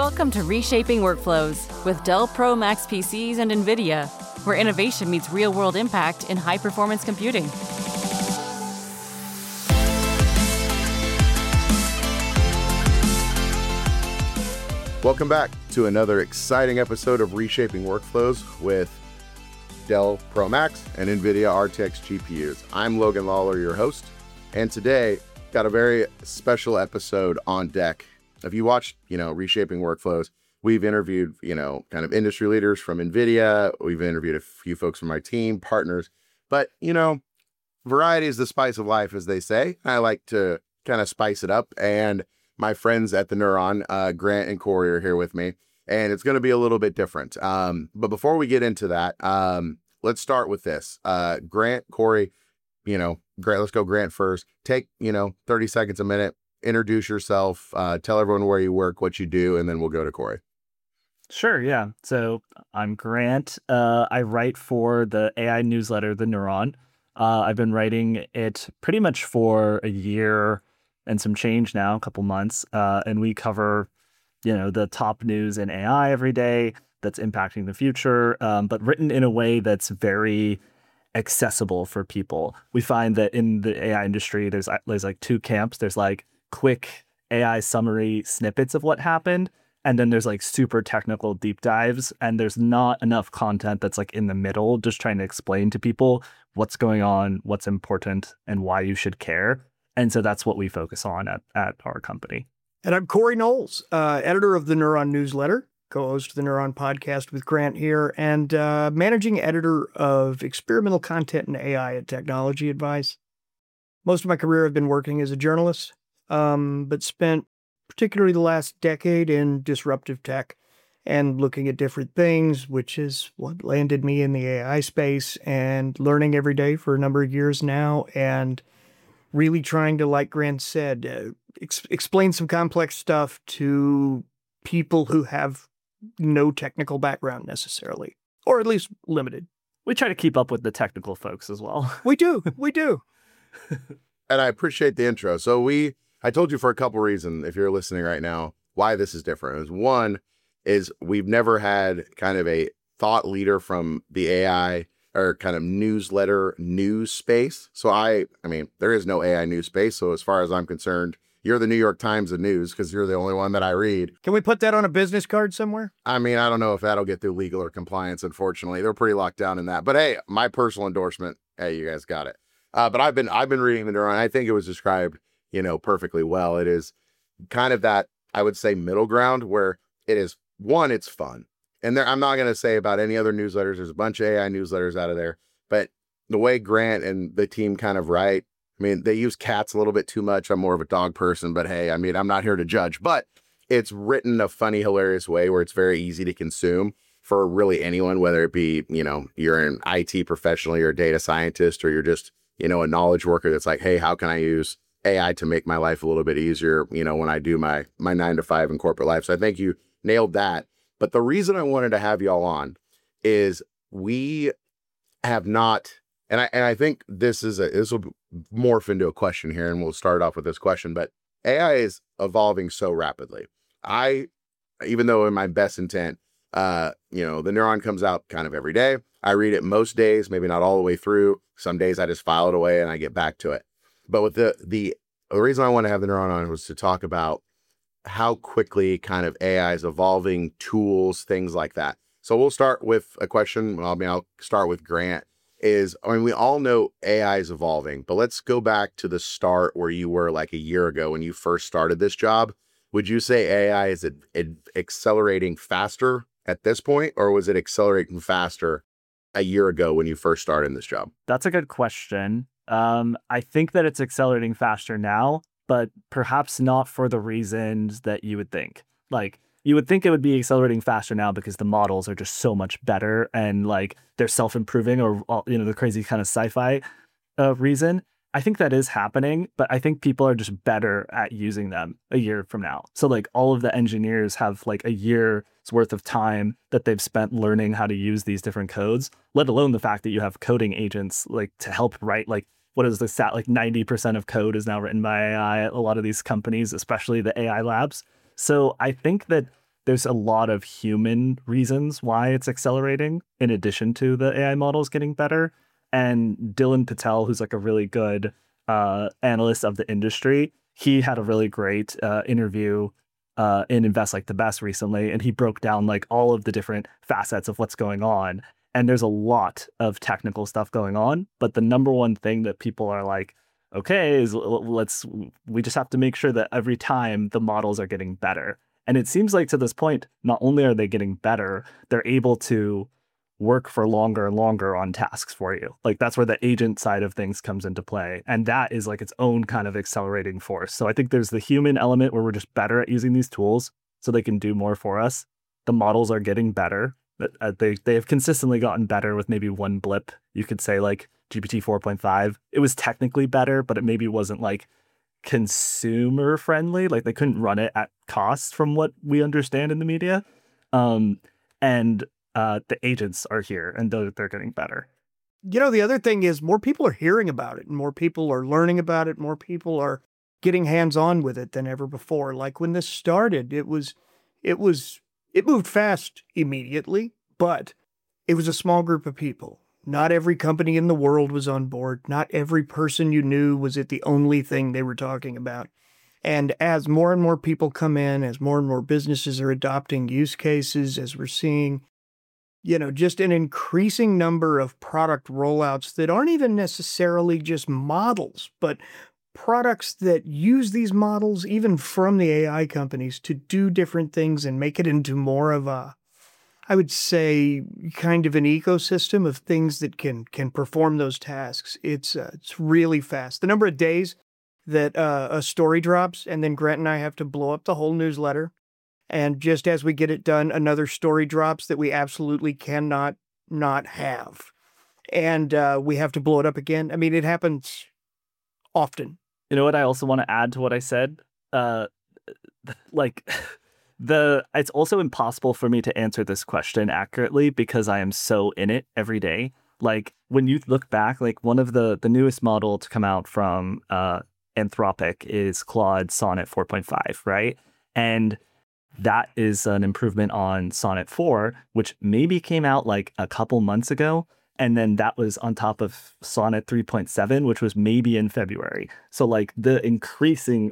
Welcome to Reshaping Workflows with Dell Pro Max PCs and NVIDIA, where innovation meets real-world impact in high-performance computing. Welcome back to another exciting episode of Reshaping Workflows with Dell Pro Max and NVIDIA RTX GPUs. I'm Logan Lawler, your host, and today got a very special episode on deck. If you watched, Reshaping Workflows, we've interviewed, kind of industry leaders from NVIDIA. We've interviewed a few folks from my team, partners, but, variety is the spice of life, as they say. I like to kind of spice it up, and my friends at the Neuron, Grant and Corey, are here with me, and it's going to be a little bit different. But before we get into that, let's start with this. Grant, Corey, Grant, let's go Grant first. Take, 30 seconds, a minute, introduce yourself, tell everyone where you work, what you do, and then we'll go to Corey. Sure, yeah. So I'm Grant. I write for the AI newsletter, The Neuron. I've been writing it pretty much for a year and some change now, a couple months. And we cover, the top news in AI every day that's impacting the future, but written in a way that's very accessible for people. We find that in the AI industry, there's like two camps. There's like quick AI summary snippets of what happened. And then there's like super technical deep dives. And there's not enough content that's like in the middle, just trying to explain to people what's going on, what's important, and why you should care. And so that's what we focus on at our company. And I'm Corey Knowles, editor of the Neuron newsletter, co-host of the Neuron podcast with Grant here, and managing editor of experimental content and AI at Technology Advice. Most of my career I've been working as a journalist, but spent particularly the last decade in disruptive tech and looking at different things, which is what landed me in the AI space and learning every day for a number of years now, and really trying to, like Grant said, explain some complex stuff to people who have no technical background necessarily, or at least limited. We try to keep up with the technical folks as well. We do. And I appreciate the intro. So I told you for a couple reasons, if you're listening right now, why this is different. One is we've never had kind of a thought leader from the AI or kind of newsletter news space. So I mean, there is no AI news space. So as far as I'm concerned, you're the New York Times of news because you're the only one that I read. Can we put that on a business card somewhere? I mean, I don't know if that'll get through legal or compliance, unfortunately. They're pretty locked down in that. But hey, my personal endorsement, hey, you guys got it. But I've been reading the Neuron. I think it was described, perfectly well. It is kind of that, I would say, middle ground where it is, one, it's fun. And I'm not going to say about any other newsletters. There's a bunch of AI newsletters out of there. But the way Grant and the team kind of write, I mean, they use cats a little bit too much. I'm more of a dog person. But hey, I mean, I'm not here to judge. But it's written in a funny, hilarious way where it's very easy to consume for really anyone, whether it be, you're an IT professional, you're a data scientist, or you're just, a knowledge worker that's like, hey, how can I use AI to make my life a little bit easier, when I do my 9 to 5 in corporate life. So I think you nailed that. But the reason I wanted to have y'all on is we have not, and I think this will morph into a question here, and we'll start off with this question, but AI is evolving so rapidly. Even though in my best intent, the Neuron comes out kind of every day. I read it most days, maybe not all the way through. Some days I just file it away and I get back to it. But with the reason I want to have the Neuron on was to talk about how quickly kind of AI is evolving, tools, things like that. So we'll start with a question. I'll start with Grant. We all know AI is evolving, but let's go back to the start where you were like a year ago when you first started this job. Would you say AI is accelerating faster at this point, or was it accelerating faster a year ago when you first started in this job? That's a good question. I think that it's accelerating faster now, but perhaps not for the reasons that you would think. Like, you would think it would be accelerating faster now because the models are just so much better and like they're self-improving, or, the crazy kind of sci-fi reason. I think that is happening, but I think people are just better at using them a year from now. So like all of the engineers have like a year's worth of time that they've spent learning how to use these different codes, let alone the fact that you have coding agents like to help write, like, what is the stat? Like 90% of code is now written by AI at a lot of these companies, especially the AI labs. So I think that there's a lot of human reasons why it's accelerating in addition to the AI models getting better. And Dylan Patel, who's like a really good analyst of the industry, he had a really great interview in Invest Like the Best recently, and he broke down like all of the different facets of what's going on. And there's a lot of technical stuff going on, but the number one thing that people are like, okay, is we just have to make sure that every time the models are getting better. And it seems like to this point, not only are they getting better, they're able to work for longer and longer on tasks for you. Like that's where the agent side of things comes into play. And that is like its own kind of accelerating force. So I think there's the human element where we're just better at using these tools so they can do more for us. The models are getting better. They have consistently gotten better with maybe one blip. You could say like GPT 4.5. It was technically better, but it maybe wasn't like consumer friendly. Like they couldn't run it at cost from what we understand in the media. The agents are here and they're getting better. You know, the other thing is more people are hearing about it and more people are learning about it. More people are getting hands-on with it than ever before. Like when this started, it moved fast immediately, but it was a small group of people. Not every company in the world was on board. Not every person you knew was it the only thing they were talking about. And as more and more people come in, as more and more businesses are adopting use cases, as we're seeing, you know, just an increasing number of product rollouts that aren't even necessarily just models, but products that use these models, even from the AI companies, to do different things and make it into more of a, I would say, kind of an ecosystem of things that can perform those tasks. It's really fast. The number of days that a story drops and then Grant and I have to blow up the whole newsletter. And just as we get it done, another story drops that we absolutely cannot not have. And we have to blow it up again. I mean, it happens often. You know what I also want to add to what I said? It's also impossible for me to answer this question accurately because I am so in it every day. Like when you look back, like one of the newest model to come out from Anthropic is Claude Sonnet 4.5, right? And that is an improvement on Sonnet 4, which maybe came out like a couple months ago. And then that was on top of Sonnet 3.7, which was maybe in February. So like the increasing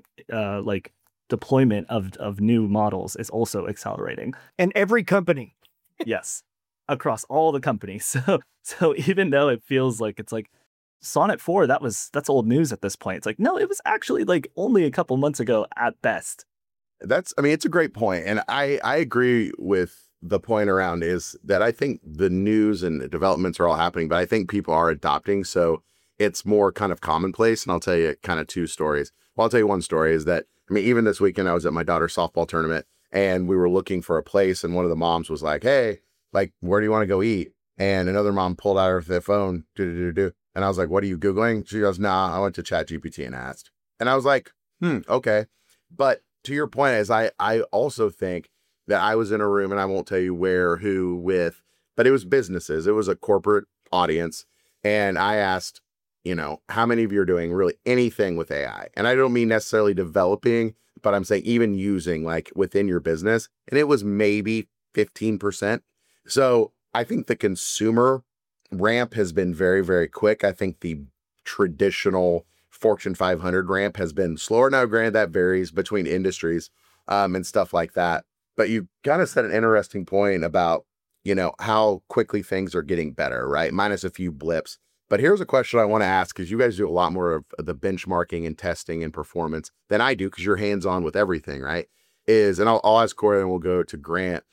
deployment of new models is also accelerating. And every company. Yes, across all the companies. So even though it feels like it's like Sonnet 4, that's old news at this point. It's like, no, it was actually like only a couple months ago at best. It's a great point. And I agree with the point around is that I think the news and the developments are all happening, but I think people are adopting. So it's more kind of commonplace. And I'll tell you kind of two stories. Well, I'll tell you one story is that, I mean, even this weekend, I was at my daughter's softball tournament and we were looking for a place. And one of the moms was like, hey, like, where do you want to go eat? And another mom pulled out her phone. And I was like, what are you Googling? She goes, nah, I went to ChatGPT and asked. And I was like, okay. But to your point is I also think that I was in a room and I won't tell you where, who, with, but it was businesses. It was a corporate audience. And I asked, you know, how many of you are doing really anything with AI? And I don't mean necessarily developing, but I'm saying even using like within your business. And it was maybe 15%. So I think the consumer ramp has been very, very quick. I think the traditional Fortune 500 ramp has been slower. Now, granted, that varies between industries and stuff like that. But you kind of said an interesting point about, you know, how quickly things are getting better, right? Minus a few blips. But here's a question I want to ask, because you guys do a lot more of the benchmarking and testing and performance than I do, because you're hands-on with everything, right? And I'll ask Corey and we'll go to Grant,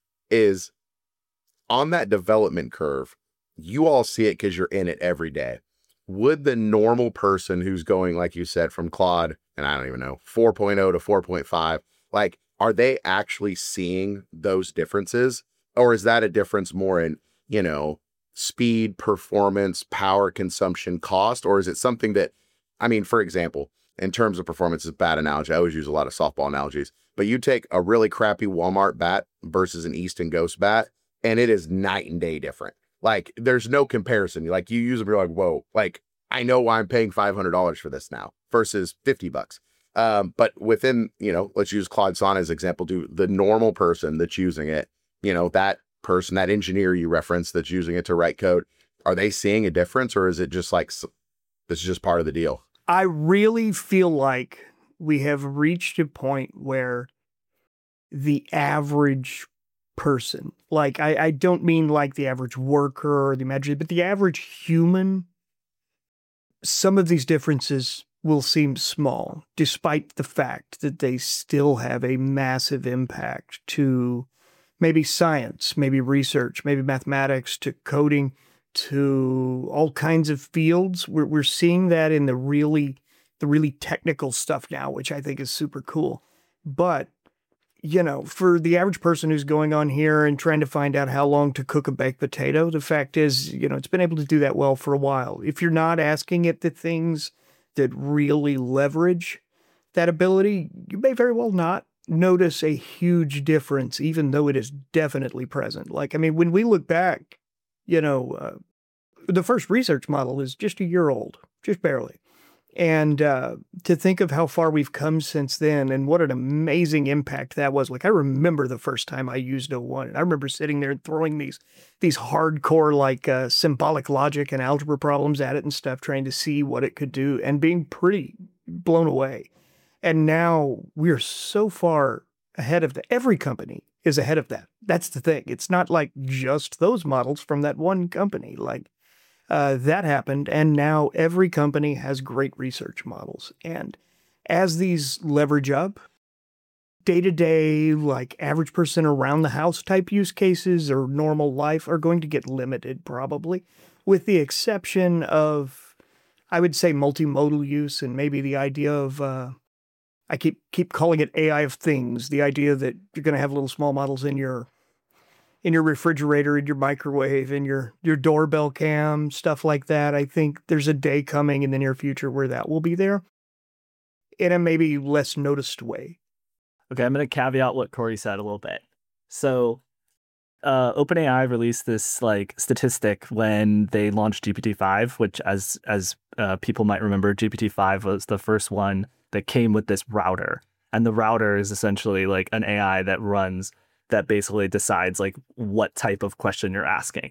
is on that development curve, you all see it because you're in it every day. Would the normal person who's going, like you said, from Claude, and I don't even know, 4.0 to 4.5, like, are they actually seeing those differences? Or is that a difference more in, you know, speed, performance, power consumption, cost? Or is it something that, I mean, for example, in terms of performance, is a bad analogy. I always use a lot of softball analogies, but you take a really crappy Walmart bat versus an Easton Ghost bat, and it is night and day different. Like, there's no comparison. Like, you use them, you're like, whoa, like, I know why I'm paying $500 for this now versus $50. But within, let's use Claude Sonnet as example, do the normal person that's using it, that person, that engineer you referenced that's using it to write code, are they seeing a difference, or is it just like, this is just part of the deal? I really feel like we have reached a point where the average person, like I don't mean like the average worker or the imaginary, but the average human, some of these differences will seem small, despite the fact that they still have a massive impact to maybe science, maybe research, maybe mathematics, to coding, to all kinds of fields. We're seeing that in the really technical stuff now, which I think is super cool. But for the average person who's going on here and trying to find out how long to cook a baked potato, the fact is, it's been able to do that well for a while. If you're not asking it the things that really leverage that ability, you may very well not notice a huge difference, even though it is definitely present. Like, I mean, when we look back, the first research model is just a year old, just barely. And to think of how far we've come since then and what an amazing impact that was. Like, I remember the first time I used O1, and I remember sitting there and throwing these hardcore, like symbolic logic and algebra problems at it and stuff, trying to see what it could do and being pretty blown away. And now we're so far ahead of that. Every company is ahead of that. That's the thing. It's not like just those models from that one company. Like, that happened, and now every company has great research models. And as these leverage up, day-to-day, like average person around the house type use cases or normal life are going to get limited probably, with the exception of, I would say, multimodal use and maybe the idea of, I keep calling it AI of things, the idea that you're going to have little small models in your refrigerator, in your microwave, in your doorbell cam, stuff like that. I think there's a day coming in the near future where that will be there in a maybe less noticed way. Okay, I'm going to caveat what Corey said a little bit. So OpenAI released this like statistic when they launched GPT-5, which as people might remember, GPT-5 was the first one that came with this router. And the router is essentially like an AI that basically decides like what type of question you're asking.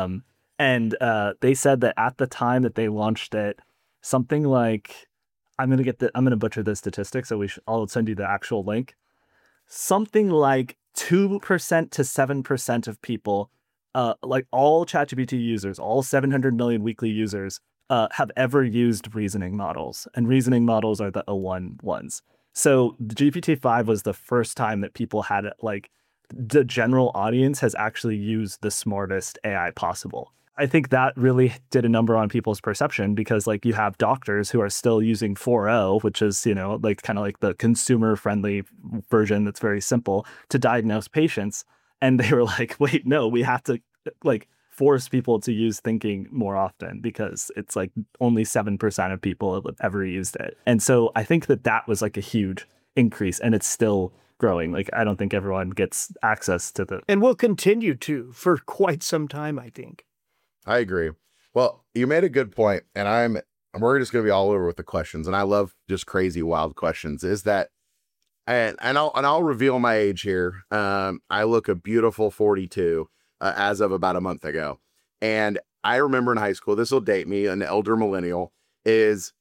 And they said that at the time that they launched it, something like, I'm going to butcher the statistics, so I'll send you the actual link. Something like 2% to 7% of people, like all ChatGPT users, all 700 million weekly users, have ever used reasoning models. And reasoning models are the O1 ones. So the GPT-5 was the first time that people had like, the general audience has actually used the smartest AI possible. I think that really did a number on people's perception, because like you have doctors who are still using 4.0, which is, like kind of like the consumer friendly version that's very simple to diagnose patients. And they were like, wait, no, we have to like force people to use thinking more often, because it's like only 7% of people have ever used it. And so I think that was like a huge increase, and it's still growing. Like, I don't think everyone gets access to the... And will continue to for quite some time, I think. I agree. Well, you made a good point, and we're just going to be all over with the questions, and I love just crazy, wild questions, is that, and I'll reveal my age here. I look a beautiful 42 as of about a month ago. And I remember in high school, this will date me, an elder millennial is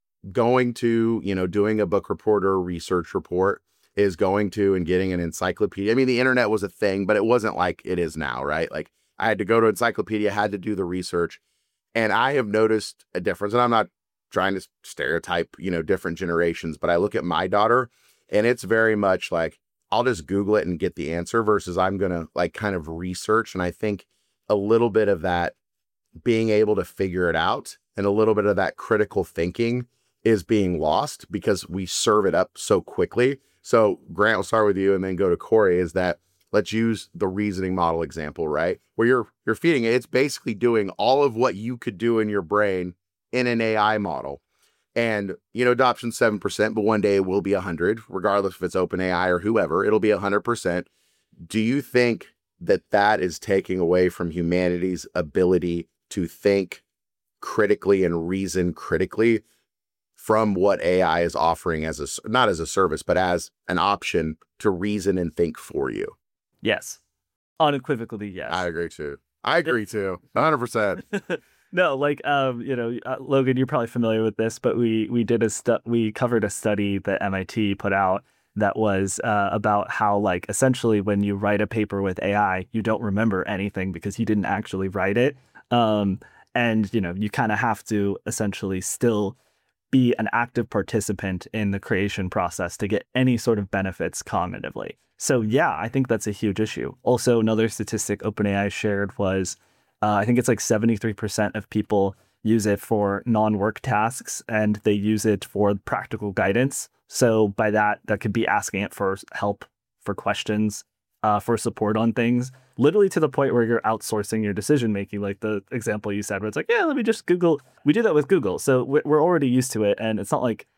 going to, doing a book report or a research report, is going to and getting an encyclopedia. I mean, the internet was a thing, but it wasn't like it is now, right? Like, I had to go to encyclopedia, had to do the research. And I have noticed a difference. And I'm not trying to stereotype, different generations, but I look at my daughter and it's very much like, I'll just Google it and get the answer versus I'm going to like kind of research. And I think a little bit of that being able to figure it out and a little bit of that critical thinking is being lost because we serve it up so quickly. So Grant, we'll start with you and then go to Corey, is that let's use the reasoning model example, right? Where you're feeding it. It's basically doing all of what you could do in your brain in an AI model. And, adoption 7%, but one day it will be 100, regardless if it's OpenAI or whoever, it'll be 100%. Do you think that is taking away from humanity's ability to think critically and reason critically from what AI is offering as not as a service, but as an option to reason and think for you. Yes. Unequivocally, yes. I agree too. 100%. No, like, Logan, you're probably familiar with this, but we covered a study that MIT put out that was about how, like, essentially when you write a paper with AI, you don't remember anything because you didn't actually write it. And, you kind of have to essentially still be an active participant in the creation process to get any sort of benefits cognitively. So yeah, I think that's a huge issue. Also, another statistic OpenAI shared was, I think it's like 73% of people use it for non-work tasks, and they use it for practical guidance. So by that could be asking it for help, for questions, for support on things, literally to the point where you're outsourcing your decision making, like the example you said, where it's like, yeah, let me just Google. We do that with Google, so we're already used to it, and it's not like,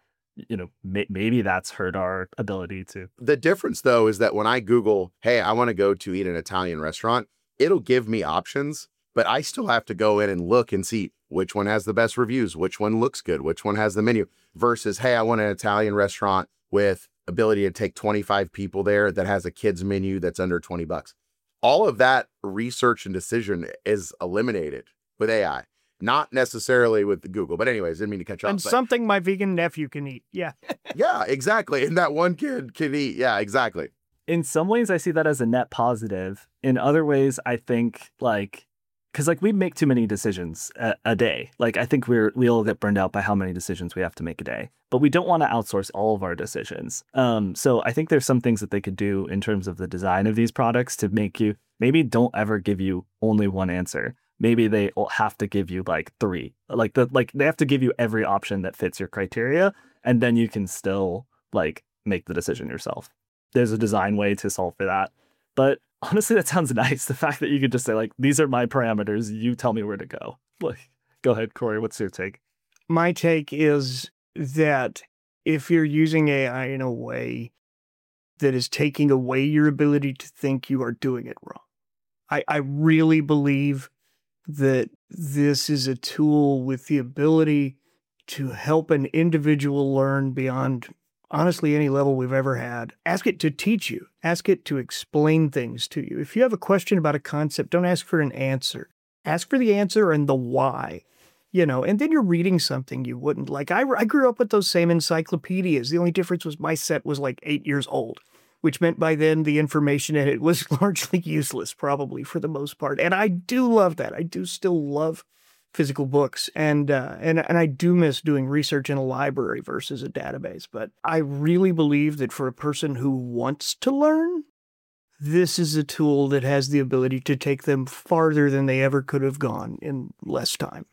maybe that's hurt our ability to. The difference, though, is that when I Google, hey, I want to go to eat an Italian restaurant, it'll give me options, but I still have to go in and look and see which one has the best reviews, which one looks good, which one has the menu, versus, hey, I want an Italian restaurant with ability to take 25 people there that has a kids menu that's under $20. All of that research and decision is eliminated with AI. Not necessarily with Google, but anyways, didn't mean to catch up. And something my vegan nephew can eat. Yeah. Yeah, exactly. And that one kid can eat. Yeah, exactly. In some ways, I see that as a net positive. In other ways, I think because we make too many decisions a day. Like, I think we all get burned out by how many decisions we have to make a day, but we don't want to outsource all of our decisions. So I think there's some things that they could do in terms of the design of these products to make you, maybe don't ever give you only one answer. Maybe they have to give you like three, they have to give you every option that fits your criteria, and then you can still like make the decision yourself. There's a design way to solve for that. But honestly, that sounds nice. The fact that you could just say, like, these are my parameters, you tell me where to go. Like, go ahead, Corey, what's your take? My take is that if you're using AI in a way that is taking away your ability to think, you are doing it wrong. I really believe that this is a tool with the ability to help an individual learn beyond, honestly, any level we've ever had. Ask it to teach you. Ask it to explain things to you. If you have a question about a concept, don't ask for an answer. Ask for the answer and the why, and then you're reading something you wouldn't like. I grew up with those same encyclopedias. The only difference was my set was like 8 years old, which meant by then the information in it was largely useless, probably for the most part. And I do love that. I do still love physical books, and I do miss doing research in a library versus a database. But I really believe that for a person who wants to learn, this is a tool that has the ability to take them farther than they ever could have gone in less time.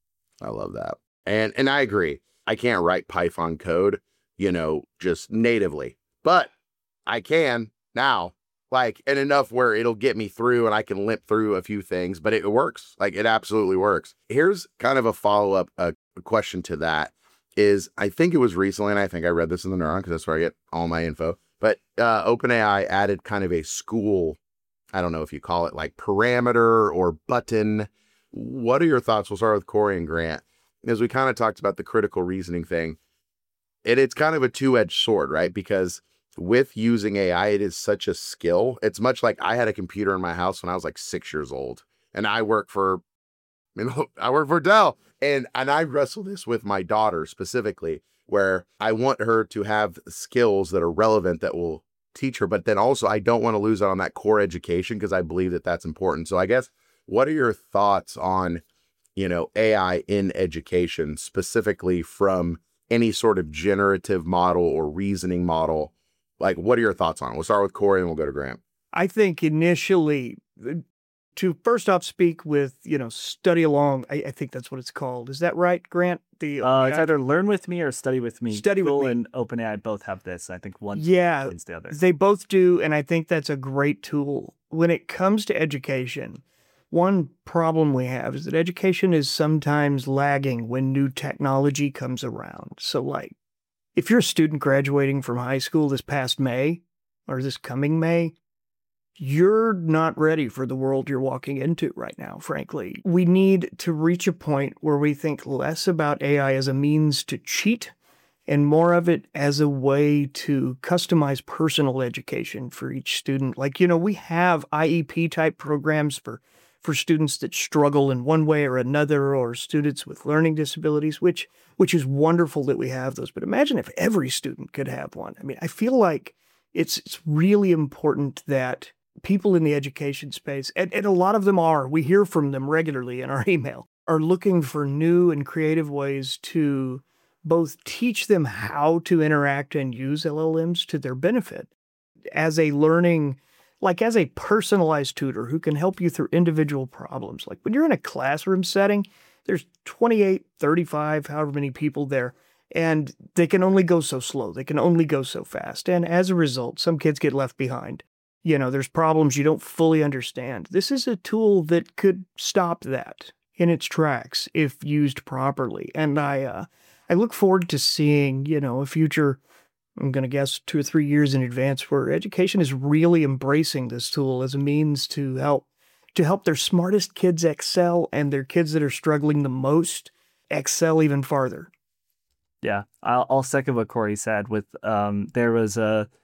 I love that. And I agree. I can't write Python code, just natively, but I can now, and enough where it'll get me through and I can limp through a few things, but it works. It absolutely works. Here's kind of a follow-up question to that is, I think it was recently, and I think I read this in the Neuron because that's where I get all my info, but OpenAI added kind of a school, I don't know if you call it like parameter or button. What are your thoughts? We'll start with Corey and Grant. As we kind of talked about the critical reasoning thing, it's kind of a two-edged sword, right? Because with using AI, it is such a skill. It's much like I had a computer in my house when I was like 6 years old, and I work for Dell, and I wrestle this with my daughter specifically, where I want her to have skills that are relevant that will teach her, but then also I don't want to lose out on that core education because I believe that that's important. So I guess, what are your thoughts on, AI in education, specifically from any sort of generative model or reasoning model? Like, what are your thoughts on it? We'll start with Corey and we'll go to Grant. I think initially, to first off speak with, study along, I think that's what it's called. Is that right, Grant? It's either Learn With Me or Study With Me. Google and OpenAI both have this. I think one is the other. They both do, and I think that's a great tool. When it comes to education, one problem we have is that education is sometimes lagging when new technology comes around. So, if you're a student graduating from high school this past May, or this coming May, you're not ready for the world you're walking into right now, frankly. We need to reach a point where we think less about AI as a means to cheat and more of it as a way to customize personal education for each student. Like, we have IEP type programs for students that struggle in one way or another, or students with learning disabilities, which is wonderful that we have those. But imagine if every student could have one. I mean, I feel like it's really important that people in the education space, and a lot of them we hear from them regularly in our email, are looking for new and creative ways to both teach them how to interact and use LLMs to their benefit as a personalized tutor who can help you through individual problems. Like when you're in a classroom setting, there's 28, 35, however many people there, and they can only go so slow. They can only go so fast. And as a result, some kids get left behind. There's problems you don't fully understand. This is a tool that could stop that in its tracks if used properly. And I look forward to seeing, a future, I'm going to guess 2 or 3 years in advance, where education is really embracing this tool as a means to help their smartest kids excel, and their kids that are struggling the most excel even farther. Yeah, I'll second what Corey said with, there was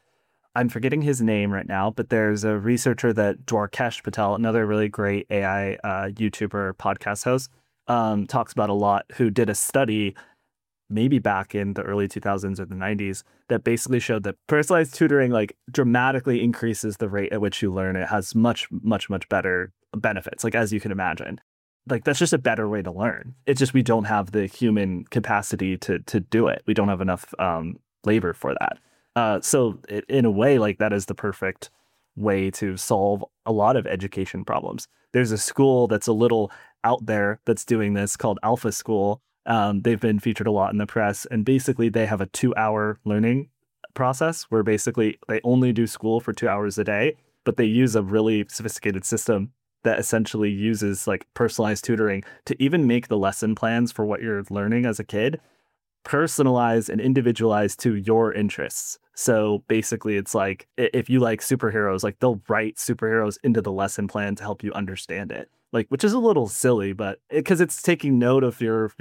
I'm forgetting his name right now, but there's a researcher that Dwarkesh Patel, another really great AI YouTuber podcast host, talks about a lot, who did a study maybe back in the early 2000s or the 90s that basically showed that personalized tutoring like dramatically increases the rate at which you learn. It has much, much, much better benefits, like as you can imagine. Like that's just a better way to learn. It's just we don't have the human capacity to do it. We don't have enough labor for that. So in a way, like that is the perfect way to solve a lot of education problems. There's a school that's a little out there that's doing this called Alpha School. They've been featured a lot in the press, and basically they have a 2-hour learning process where basically they only do school for 2 hours a day, but they use a really sophisticated system that essentially uses like personalized tutoring to even make the lesson plans for what you're learning as a kid personalized and individualized to your interests. So basically it's like if you like superheroes, like they'll write superheroes into the lesson plan to help you understand it. Like, which is a little silly, but because it's taking note of your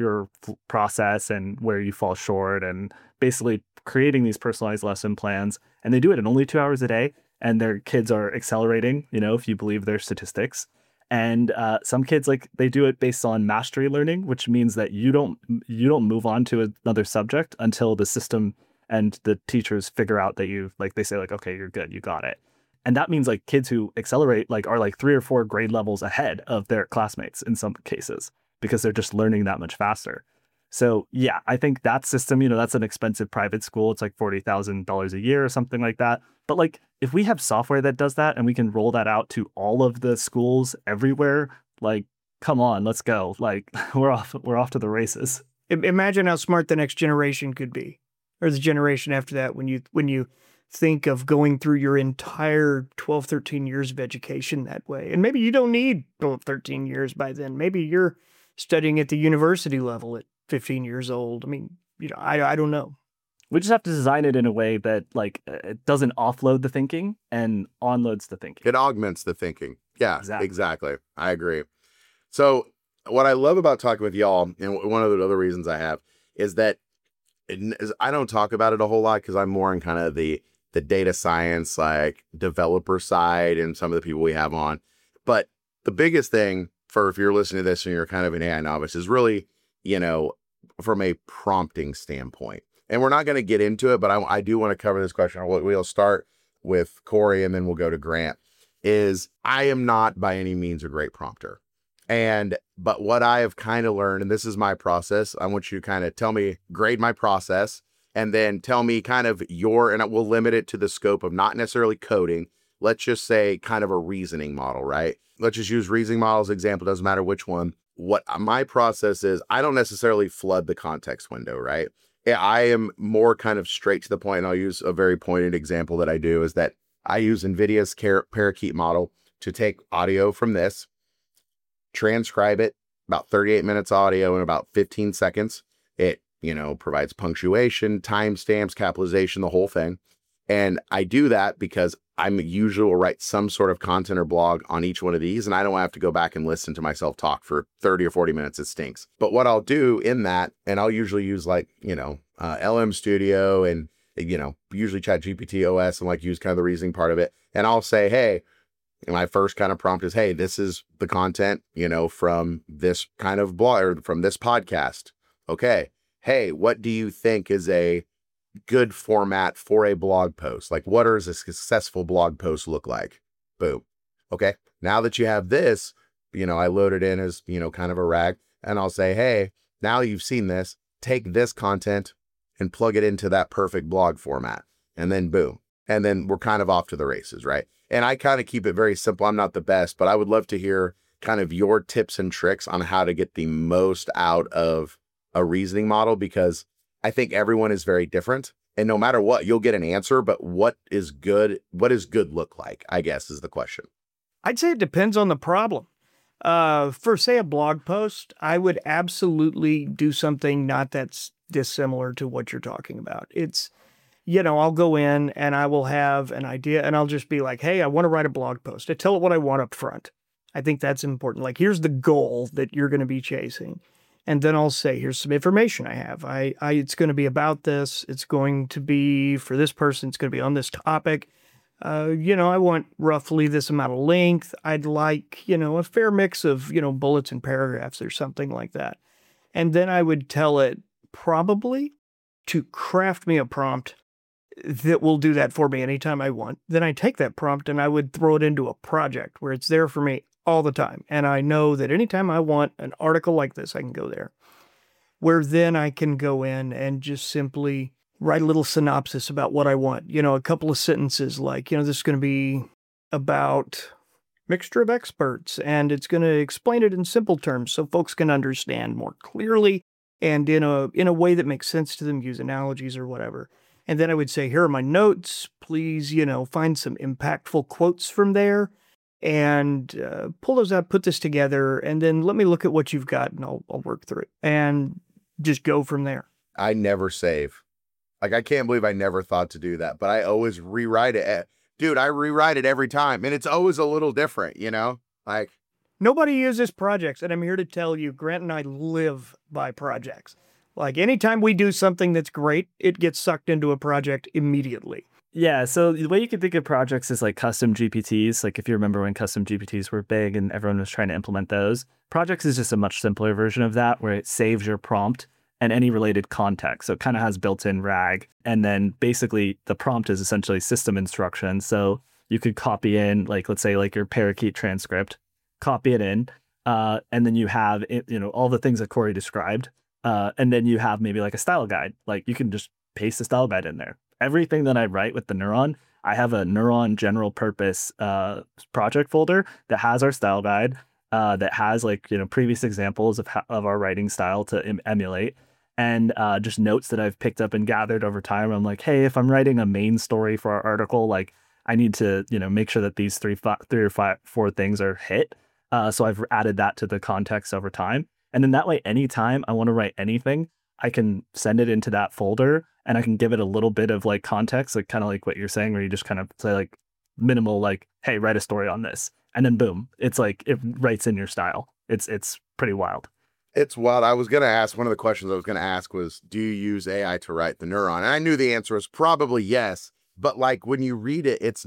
process and where you fall short, and basically creating these personalized lesson plans. And they do it in only 2 hours a day, and their kids are accelerating, if you believe their statistics. And some kids, like, they do it based on mastery learning, which means that you don't move on to another subject until the system and the teachers figure out that they say like, okay, you're good, you got it. And that means like kids who accelerate like are like 3 or 4 grade levels ahead of their classmates in some cases, because they're just learning that much faster. So yeah, I think that system, that's an expensive private school. It's like $40,000 a year or something like that. But like if we have software that does that and we can roll that out to all of the schools everywhere, like, come on, let's go. Like we're off to the races. Imagine how smart the next generation could be, or the generation after that, when you think of going through your entire 12, 13 years of education that way. And maybe you don't need 12, 13 years by then. Maybe you're studying at the university level at 15 years old. I mean, I don't know. We just have to design it in a way that like it doesn't offload the thinking and onloads the thinking. It augments the thinking. Yeah, exactly. I agree. So what I love about talking with y'all, and one of the other reasons I have, is that I don't talk about it a whole lot because I'm more in kind of the data science, like developer side, and some of the people we have on. But the biggest thing for if you're listening to this and you're kind of an AI novice is really, from a prompting standpoint. And we're not going to get into it, but I do want to cover this question. We'll start with Corey and then we'll go to Grant. I am not by any means a great prompter. But what I have kind of learned, and this is my process, I want you to kind of grade my process, and then tell me kind of and we'll limit it to the scope of not necessarily coding. Let's just say kind of a reasoning model, right? Let's just use reasoning model as an example. Doesn't matter which one. What my process is, I don't necessarily flood the context window, right? I am more kind of straight to the point. And I'll use a very pointed example that I do is that I use NVIDIA's Parakeet model to take audio from this, transcribe it, about 38 minutes audio in about 15 seconds. It, provides punctuation, timestamps, capitalization, the whole thing. And I do that because I'm usually will write some sort of content or blog on each one of these, and I don't have to go back and listen to myself talk for 30 or 40 minutes. It stinks. But what I'll do in that, and I'll usually use like, LM Studio and, usually ChatGPT OS and like use kind of the reasoning part of it. And I'll say, hey, and my first kind of prompt is, hey, this is the content, from this kind of blog or from this podcast. Okay. Hey, what do you think is a good format for a blog post? Like, what does a successful blog post look like? Boom. Okay. Now that you have this, I load it in as, kind of a rag, and I'll say, hey, now you've seen this, take this content and plug it into that perfect blog format. And then boom. And then we're kind of off to the races, right? And I kind of keep it very simple. I'm not the best, but I would love to hear kind of your tips and tricks on how to get the most out of a reasoning model, because I think everyone is very different, and no matter what, you'll get an answer, but what does good look like, I guess, is the question. I'd say it depends on the problem. For, say, a blog post, I would absolutely do something not that's dissimilar to what you're talking about. It's, I'll go in and I will have an idea and I'll just be like, hey, I want to write a blog post. I tell it what I want up front. I think that's important. Like, here's the goal that you're going to be chasing. And then I'll say, here's some information I have. It's going to be about this. It's going to be for this person. It's going to be on this topic. I want roughly this amount of length. I'd like, a fair mix of, bullets and paragraphs or something like that. And then I would tell it probably to craft me a prompt that will do that for me anytime I want. Then I take that prompt and I would throw it into a project where it's there for me all the time. And I know that anytime I want an article like this, I can go there. Where then I can go in and just simply write a little synopsis about what I want. A couple of sentences like, this is going to be about mixture of experts, and it's going to explain it in simple terms so folks can understand more clearly and in a way that makes sense to them, use analogies or whatever. And then I would say, here are my notes. Please, find some impactful quotes from there and pull those out, put this together, and then let me look at what you've got and I'll work through it and just go from there. I never save. Like, I can't believe I never thought to do that, but I always rewrite it. Dude, I rewrite it every time, and it's always a little different, Like, nobody uses projects, and I'm here to tell you, Grant and I live by projects. Like, anytime we do something that's great, it gets sucked into a project immediately. Yeah, so the way you can think of projects is like custom GPTs. Like, if you remember when custom GPTs were big and everyone was trying to implement those, projects is just a much simpler version of that, where it saves your prompt and any related context. So it kind of has built-in RAG. And then basically the prompt is essentially system instructions. So you could copy in, like, let's say like your Parakeet transcript, copy it in, and then you have, all the things that Corey described. And then you have maybe like a style guide. Like, you can just paste the style guide in there. Everything that I write with the Neuron, I have a Neuron general purpose project folder that has our style guide, that has previous examples of our writing style to emulate, and just notes that I've picked up and gathered over time. I'm like, hey, if I'm writing a main story for our article, like, I need to make sure that these three or four things are hit. So I've added that to the context over time, and then that way, anytime I want to write anything, I can send it into that folder and I can give it a little bit of like context, like kind of like what you're saying, where you just kind of say like minimal, like, hey, write a story on this. And then boom, it's like, it writes in your style. It's pretty wild. It's wild. I was going to ask, one of the questions I was going to ask was, do you use AI to write the Neuron? And I knew the answer was probably yes, but like when you read it, it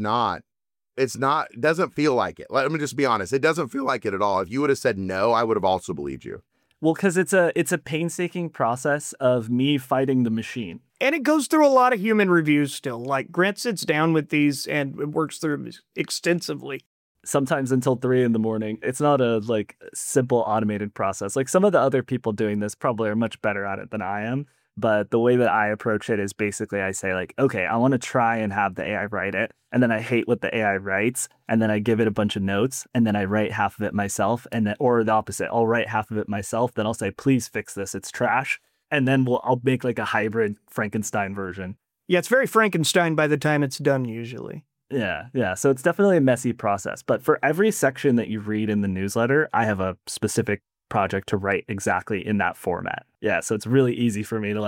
doesn't feel like it. Let me just be honest. It doesn't feel like it at all. If you would have said no, I would have also believed you. Well, because it's a painstaking process of me fighting the machine. And it goes through a lot of human reviews still. Like, Grant sits down with these and works through them extensively. Sometimes until 3 a.m. It's not a like simple automated process. Like, some of the other people doing this probably are much better at it than I am. But the way that I approach it is basically I say like, okay, I want to try and have the AI write it. And then I hate what the AI writes. And then I give it a bunch of notes and then I write half of it myself. And then, or the opposite, I'll write half of it myself. Then I'll say, please fix this. It's trash. And then I'll make like a hybrid Frankenstein version. Yeah, it's very Frankenstein by the time it's done usually. Yeah. So it's definitely a messy process. But for every section that you read in the newsletter, I have a specific project to write exactly in that format. Yeah, so it's really easy for me to like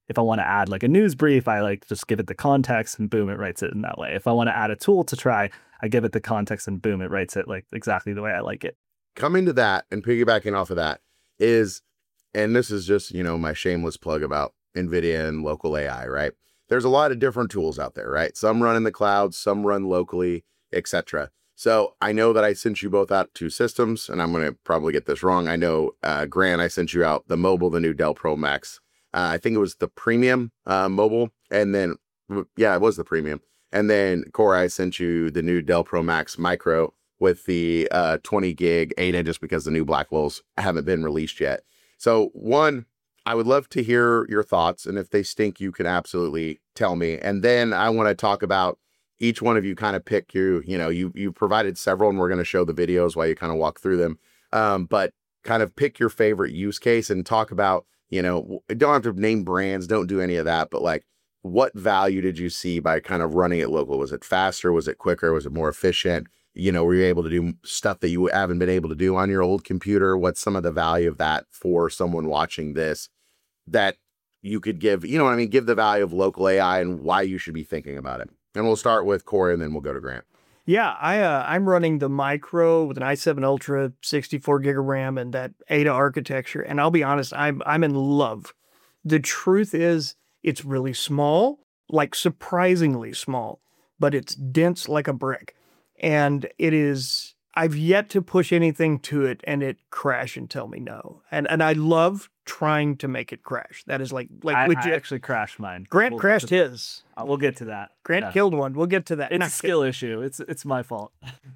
if I want to add like a news brief, I like just give it the context and boom, it writes it in that way. If I want to add a tool to try, I give it the context and boom, it writes it like exactly the way I like it. Coming to that and piggybacking off of that is, and this is just, my shameless plug about NVIDIA and local AI, right? There's a lot of different tools out there, right? Some run in the cloud, some run locally, etc. So I know that I sent you both out 2 systems, and I'm going to probably get this wrong. I know, Grant, I sent you out the mobile, the new Dell Pro Max. I think it was the premium mobile. And then, yeah, it was the premium. And then, Corey, I sent you the new Dell Pro Max Micro with the 20 gig 8 just because the new Blackwells haven't been released yet. So one, I would love to hear your thoughts. And if they stink, you can absolutely tell me. And then I want to talk about each one of you kind of pick you provided several, and we're going to show the videos while you kind of walk through them. But kind of pick your favorite use case and talk about, don't have to name brands, don't do any of that, but like, what value did you see by kind of running it local? Was it faster? Was it quicker? Was it more efficient? Were you able to do stuff that you haven't been able to do on your old computer? What's some of the value of that for someone watching this that you could give, give the value of local AI and why you should be thinking about it. And we'll start with Corey and then we'll go to Grant. Yeah, I'm running the Micro with an i7 Ultra, 64 gig of RAM, and that Ada architecture. And I'll be honest, I'm in love. The truth is, it's really small, like surprisingly small, but it's dense like a brick. And I've yet to push anything to it and it crash and tell me no. And I love trying to make it crash. That is like legit. I actually crashed mine. Grant crashed his. We'll get to that. Grant killed one. We'll get to that. It's a skill issue. It's my fault.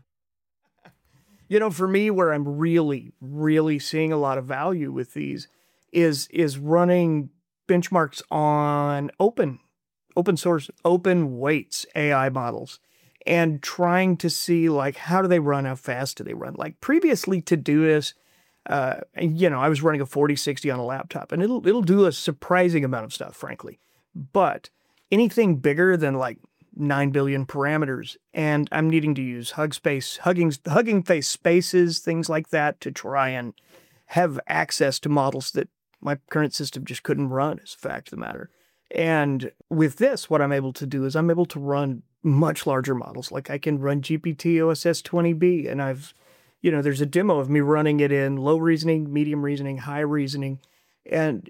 For me, where I'm really, really seeing a lot of value with these is running benchmarks on open source, open weights AI models, and trying to see like, how do they run? How fast do they run? Like previously to do this, I was running a 4060 on a laptop, and it'll do a surprising amount of stuff, frankly. But anything bigger than like 9 billion parameters, and I'm needing to use Hugging Face spaces, things like that, to try and have access to models that my current system just couldn't run, is a fact of the matter. And with this, what I'm able to do is I'm able to run much larger models. Like I can run GPT-OSS 20B, and there's a demo of me running it in low reasoning, medium reasoning, high reasoning. And,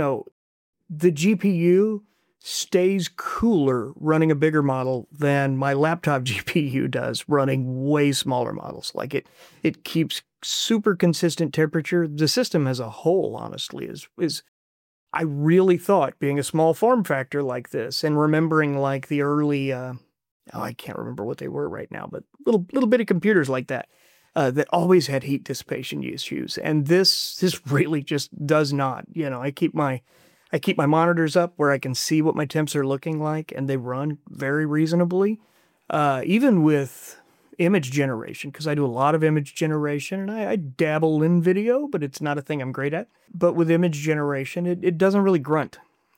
the GPU stays cooler running a bigger model than my laptop GPU does running way smaller models. Like it keeps super consistent temperature. The system as a whole, honestly, is I really thought, being a small form factor like this and remembering like the early, I can't remember what they were right now, but little bitty computers like that, that always had heat dissipation issues. And this really just does not. I keep my monitors up where I can see what my temps are looking like, and they run very reasonably. Even with image generation, because I do a lot of image generation, and I dabble in video, but it's not a thing I'm great at. But with image generation, it doesn't really grunt.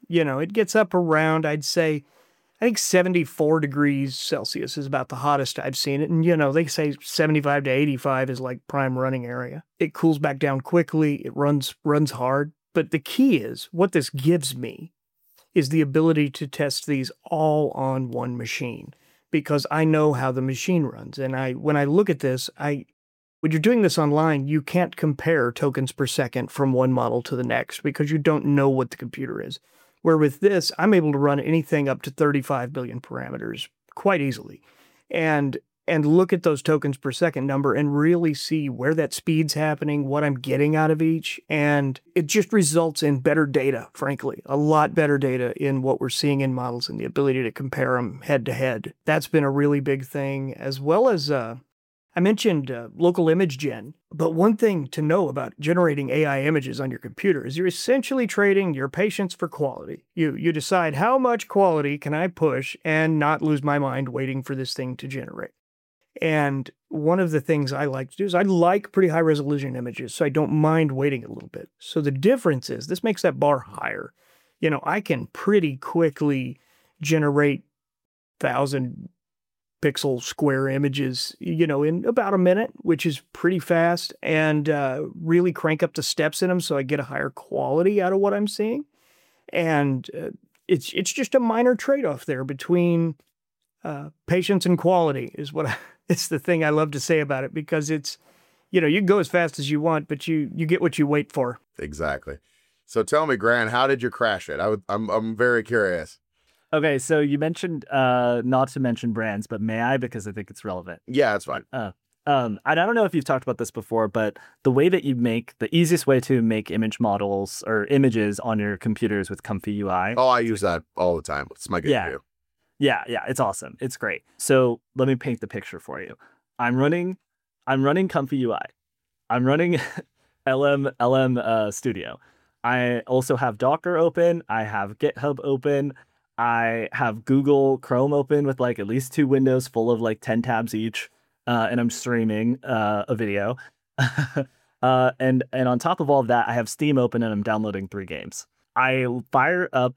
It gets up around, I'd say, I think 74 degrees Celsius is about the hottest I've seen it. And, they say 75 to 85 is like prime running area. It cools back down quickly. It runs hard. But the key is, what this gives me is the ability to test these all on one machine, because I know how the machine runs. And when I look at this, when you're doing this online, you can't compare tokens per second from one model to the next because you don't know what the computer is. Where with this, I'm able to run anything up to 35 billion parameters quite easily. And look at those tokens per second number and really see where that speed's happening, what I'm getting out of each. And it just results in better data, frankly, a lot better data in what we're seeing in models and the ability to compare them head to head. That's been a really big thing, as well as I mentioned local image gen. But one thing to know about generating AI images on your computer is you're essentially trading your patience for quality. You decide how much quality can I push and not lose my mind waiting for this thing to generate. And one of the things I like to do is I like pretty high resolution images, so I don't mind waiting a little bit. So the difference is this makes that bar higher. I can pretty quickly generate 1,000 pixel square images, in about a minute, which is pretty fast, and really crank up the steps in them so I get a higher quality out of what I'm seeing. And it's just a minor trade-off there between patience and quality is what it's the thing I love to say about it, because it's, you can go as fast as you want, but you get what you wait for. Exactly. So tell me, Grant, how did you crash it? I'm very curious. Okay, so you mentioned not to mention brands, but may I, because I think it's relevant. Yeah, that's fine. I don't know if you've talked about this before, but the easiest way to make image models or images on your computers with Comfy UI. Oh, I use that all the time. It's my go-to. Yeah, it's awesome. It's great. So let me paint the picture for you. I'm running Comfy UI. I'm running LM Studio. I also have Docker open. I have GitHub open. I have Google Chrome open with like at least 2 windows full of like 10 tabs each. And I'm streaming a video. And on top of all of that, I have Steam open and I'm downloading 3 games. I fire up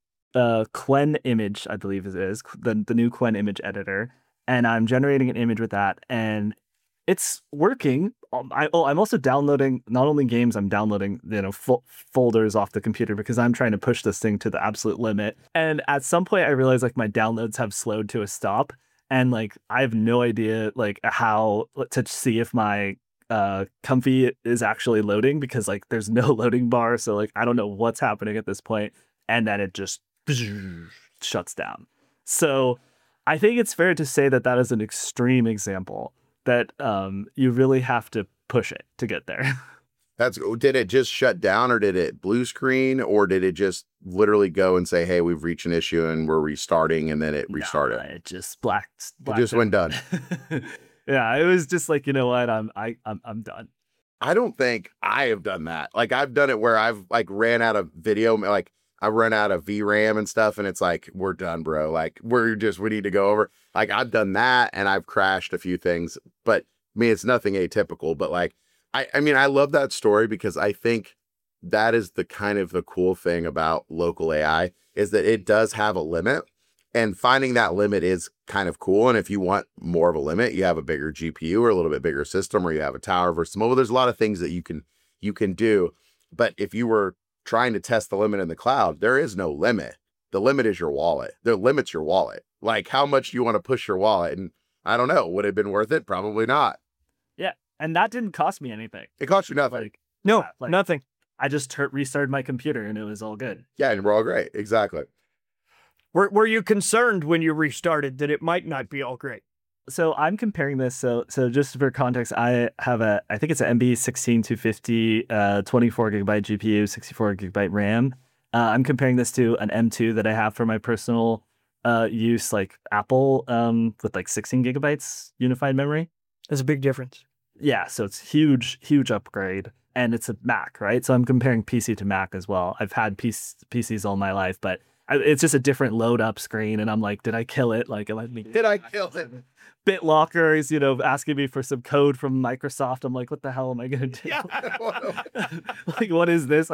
Qwen Image, I believe it is, the new Qwen Image editor, and I'm generating an image with that, and it's working. I'm also downloading not only games, I'm downloading folders off the computer because I'm trying to push this thing to the absolute limit. And at some point, I realized like my downloads have slowed to a stop, and like I have no idea like how to see if my Comfy is actually loading, because like there's no loading bar, so like I don't know what's happening at this point, and then it just shuts down. So I think it's fair to say that is an extreme example that you really have to push it to get there. Did it just shut down, or did it blue screen, or did it just literally go and say, hey, we've reached an issue and we're restarting, and then it restarted? No, it just blacked it just went done. Yeah, it was just like, you know what, I'm done. I don't think I have done that. Like I've done it where I've like ran out of video, like I run out of VRAM and stuff, and it's like, we're done, bro. Like we need to go over. Like I've done that, and I've crashed a few things, but I mean, it's nothing atypical. But like, I mean, I love that story because I think that is the kind of the cool thing about local AI is that it does have a limit, and finding that limit is kind of cool. And if you want more of a limit, you have a bigger GPU or a little bit bigger system, or you have a tower versus mobile. There's a lot of things that you can do. But if you were trying to test the limit in the cloud, there is no limit. The limit is your wallet. The limit's your wallet. Like how much do you want to push your wallet? And I don't know, would it have been worth it? Probably not. Yeah. And that didn't cost me anything. It cost you nothing. Nothing. I just restarted my computer and it was all good. Yeah. And we're all great. Exactly. Were you concerned when you restarted that it might not be all great? So I'm comparing this. So just for context, I have I think it's an MB16250, 24 gigabyte GPU, 64 gigabyte RAM. I'm comparing this to an M2 that I have for my personal use, like Apple, with like 16 gigabytes unified memory. There's a big difference. Yeah. So it's huge upgrade, and it's a Mac, right? So I'm comparing PC to Mac as well. I've had PCs all my life, but it's just a different load up screen. And I'm like, did I kill it? Like, did I kill it? BitLocker is, asking me for some code from Microsoft. I'm like, what the hell am I going to do? Yeah. Like, what is this?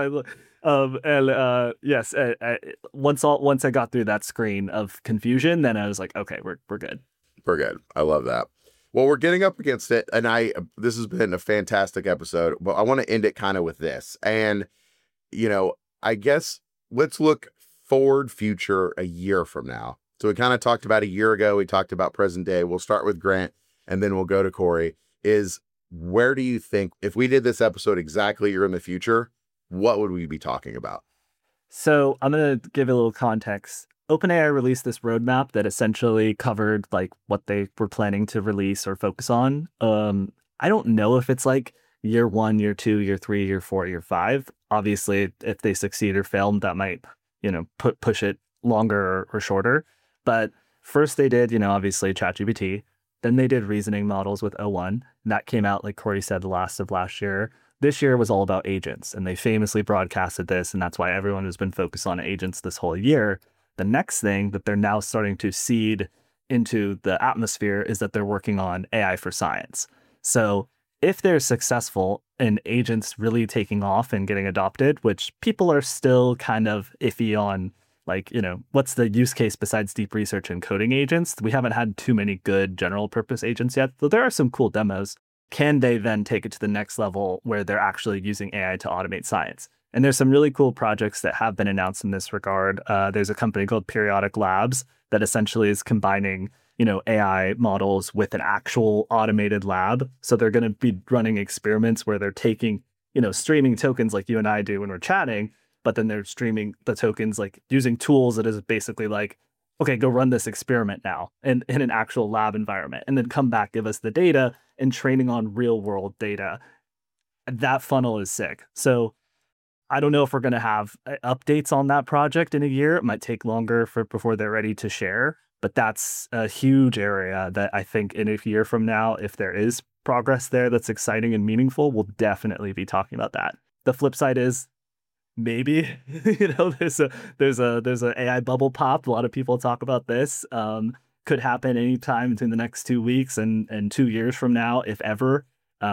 Yes. Once I got through that screen of confusion, then I was like, okay, we're good. We're good. I love that. Well, we're getting up against it, and this has been a fantastic episode, but I want to end it kind of with this. And, I guess let's look forward future a year from now. So we kind of talked about a year ago. We talked about present day. We'll start with Grant, and then we'll go to Corey. Where do you think, if we did this episode exactly a year in the future, what would we be talking about? So I'm going to give a little context. OpenAI released this roadmap that essentially covered like what they were planning to release or focus on. I don't know if it's like year 1, year 2, year 3, year 4, year 5. Obviously, if they succeed or fail, that might, push it longer or shorter. But first they did, obviously ChatGPT. Then they did reasoning models with O1. And that came out, like Corey said, the last of last year. This year was all about agents, and they famously broadcasted this, and that's why everyone has been focused on agents this whole year. The next thing that they're now starting to seed into the atmosphere is that they're working on AI for science. So if they're successful in agents really taking off and getting adopted, which people are still kind of iffy on, like, what's the use case besides deep research and coding agents? We haven't had too many good general purpose agents yet, though there are some cool demos. Can they then take it to the next level where they're actually using AI to automate science? And there's some really cool projects that have been announced in this regard. There's a company called Periodic Labs that essentially is combining, AI models with an actual automated lab. So they're going to be running experiments where they're taking, streaming tokens like you and I do when we're chatting, but then they're streaming the tokens like using tools that is basically like, okay, go run this experiment now in an actual lab environment, and then come back, give us the data, and training on real world data. That funnel is sick. So I don't know if we're going to have updates on that project in a year. It might take longer before they're ready to share, but that's a huge area that I think in a year from now, if there is progress there that's exciting and meaningful, we'll definitely be talking about that. The flip side is maybe, there's a AI bubble pop. A lot of people talk about this. Could happen anytime between the next 2 weeks and 2 years from now, if ever.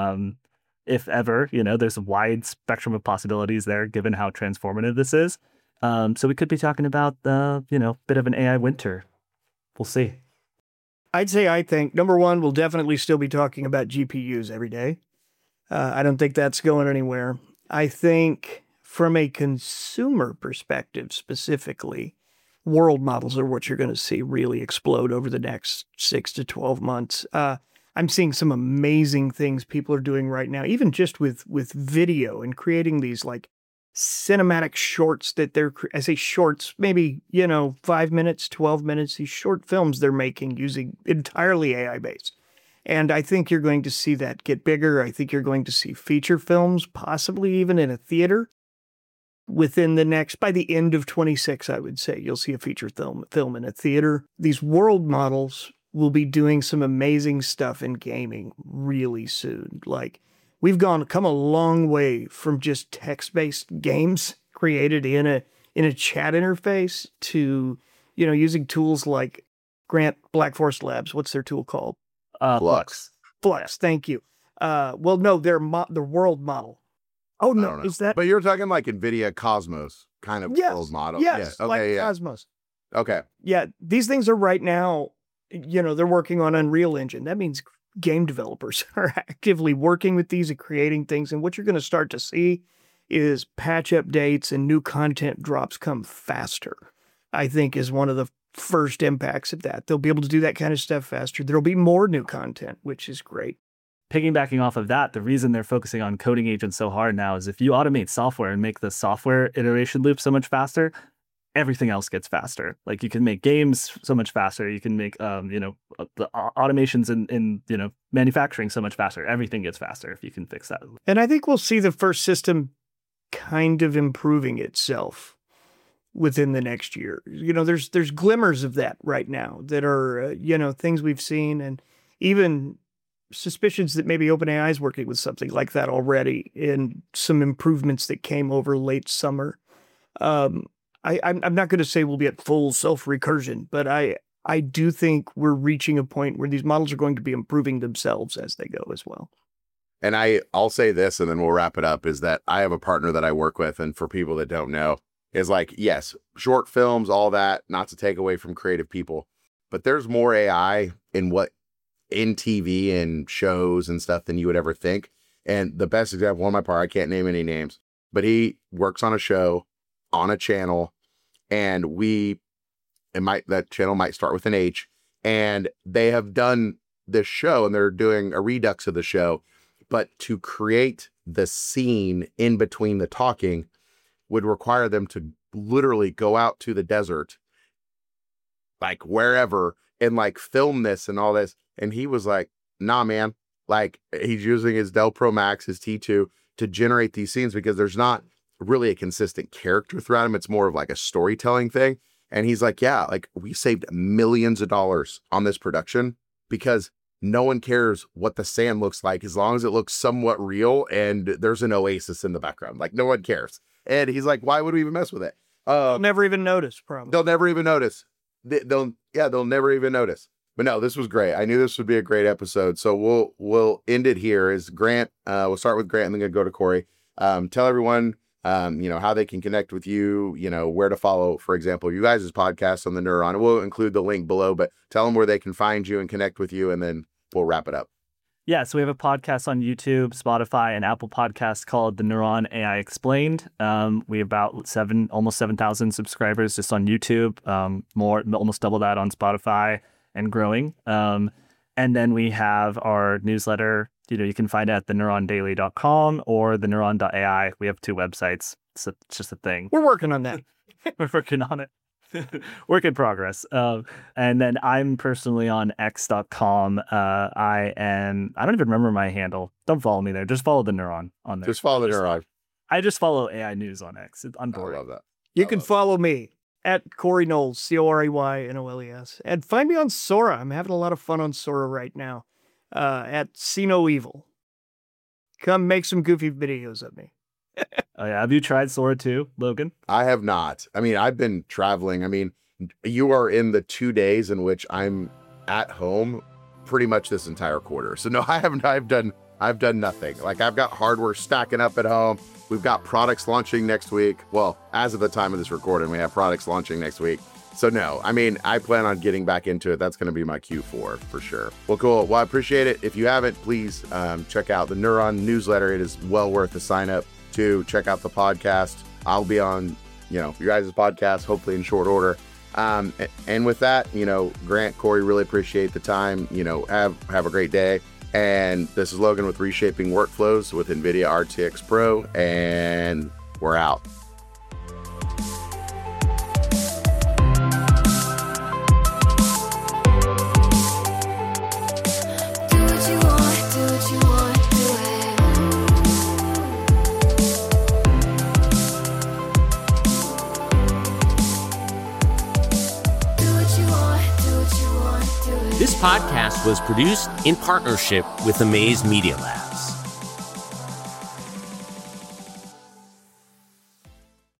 There's a wide spectrum of possibilities there, given how transformative this is. So we could be talking about bit of an AI winter. We'll see. I think, number one, we'll definitely still be talking about GPUs every day. I don't think that's going anywhere. I think from a consumer perspective specifically, world models are what you're going to see really explode over the next 6 to 12 months. I'm seeing some amazing things people are doing right now, even just with video and creating these like cinematic shorts that I say shorts, maybe, 5 minutes, 12 minutes, these short films they're making using entirely AI based. And I think you're going to see that get bigger. I think you're going to see feature films, possibly even in a theater by the end of 26, I would say you'll see a feature film in a theater. These world models will be doing some amazing stuff in gaming really soon. Like, we've come a long way from just text-based games created in a chat interface to, using tools like Black Forest Labs. What's their tool called? Flux. Flux. Thank you. Well, no, their world model. Oh no, is that? But you're talking like NVIDIA Cosmos kind of world model. Yes, yeah. Okay, like yeah. Cosmos. Okay. Yeah, these things are right now, they're working on Unreal Engine. That means game developers are actively working with these and creating things. And what you're going to start to see is patch updates and new content drops come faster, I think is one of the first impacts of that. They'll be able to do that kind of stuff faster. There'll be more new content, which is great. Piggybacking off of that, the reason they're focusing on coding agents so hard now is if you automate software and make the software iteration loop so much faster, everything else gets faster. Like you can make games so much faster. You can make, the automations in manufacturing so much faster. Everything gets faster if you can fix that. And I think we'll see the first system kind of improving itself within the next year. There's glimmers of that right now that are, things we've seen, and even suspicions that maybe OpenAI is working with something like that already in some improvements that came over late summer. I'm not going to say we'll be at full self-recursion, but I do think we're reaching a point where these models are going to be improving themselves as they go as well. And I'll say this, and then we'll wrap it up, is that I have a partner that I work with, and for people that don't know, is like, yes, short films, all that, not to take away from creative people, but there's more AI in TV and shows and stuff than you would ever think. And the best example on my part, I can't name any names, but he works on a show on a channel, and that channel might start with an H, and they have done this show and they're doing a redux of the show, but to create the scene in between the talking would require them to literally go out to the desert, like wherever, and like film this and all this. And he was like, nah, man, like he's using his Dell Pro Max, his T2 to generate these scenes because there's not really a consistent character throughout him. It's more of like a storytelling thing. And he's like, yeah, like we saved millions of dollars on this production because no one cares what the sand looks like as long as it looks somewhat real and there's an oasis in the background. Like no one cares. And he's like, why would we even mess with it? They'll never even notice, probably. They'll never even notice. They'll never even notice. But no, this was great. I knew this would be a great episode. So we'll end it here. Is Grant, we'll start with Grant and then go to Corey. Tell everyone, how they can connect with you, where to follow, for example, you guys' podcast on the Neuron. We'll include the link below, but tell them where they can find you and connect with you, and then we'll wrap it up. Yeah, so we have a podcast on YouTube, Spotify, and Apple Podcasts called The Neuron AI Explained. We have about almost 7,000 subscribers just on YouTube, almost double that on Spotify and growing. And then we have our newsletter. You can find it at theneurondaily.com or theneuron.ai. We have 2 websites. So it's just a thing. We're working on that. We're working on it. Work in progress. And then I'm personally on x.com. I don't even remember my handle. Don't follow me there. Just follow the Neuron on there. Just follow the Neuron. I just follow AI News on X. I'm boring. I love that. You can follow me at Corey Knowles, CoryNoles. And find me on Sora. I'm having a lot of fun on Sora right now. At See No Evil. Come make some goofy videos of me. Oh yeah, have you tried Sora too, Logan? I have not. I mean, I've been traveling. I mean, you are in the 2 days in which I'm at home pretty much this entire quarter. So no, I haven't. I've done nothing. Like, I've got hardware stacking up at home. We've got products launching next week. Well, as of the time of this recording, we have products launching next week. So no, I mean, I plan on getting back into it. That's going to be my Q4 for sure. Well, cool. Well, I appreciate it. If you haven't, please check out the Neuron newsletter. It is well worth a sign up to check out the podcast. I'll be on, your guys' podcast, hopefully in short order. And with that, Grant, Corey, really appreciate the time. Have a great day. And this is Logan with Reshaping Workflows with NVIDIA RTX Pro, and we're out. This podcast was produced in partnership with Amaze Media Lab.